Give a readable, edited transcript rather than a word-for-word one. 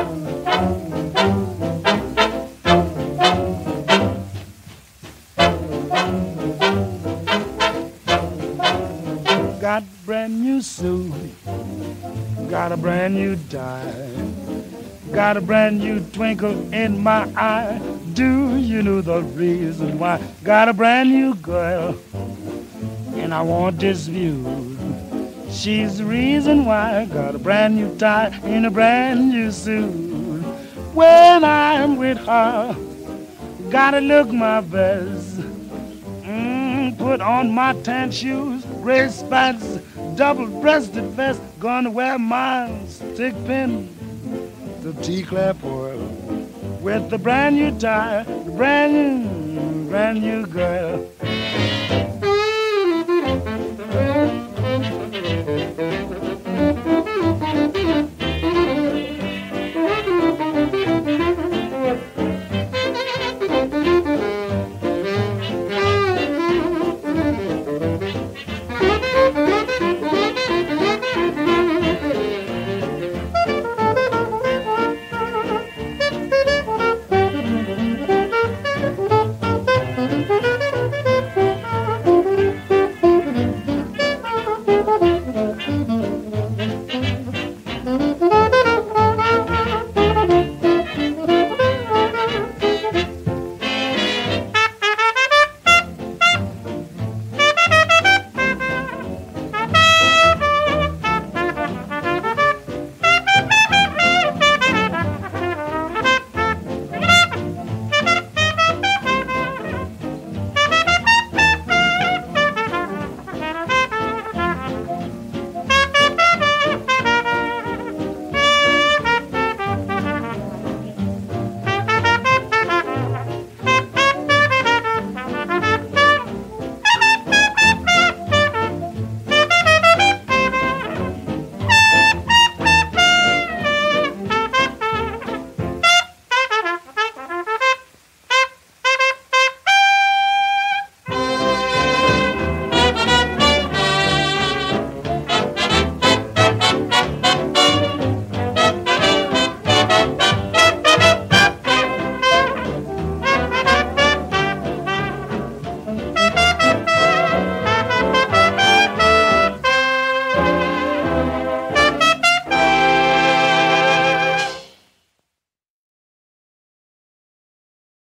Got brand new suit, got a brand new tie, got a brand new twinkle in my eye. Do you know the reason why? Got a brand new girl, and I want this view. She's the reason why. Got a brand new tie and a brand new suit. When I'm with her, gotta look my best. Put on my tan shoes, gray spats, double-breasted vest. Gonna wear my stick pin, the tea-clap oil, with the brand new tie, the brand new girl.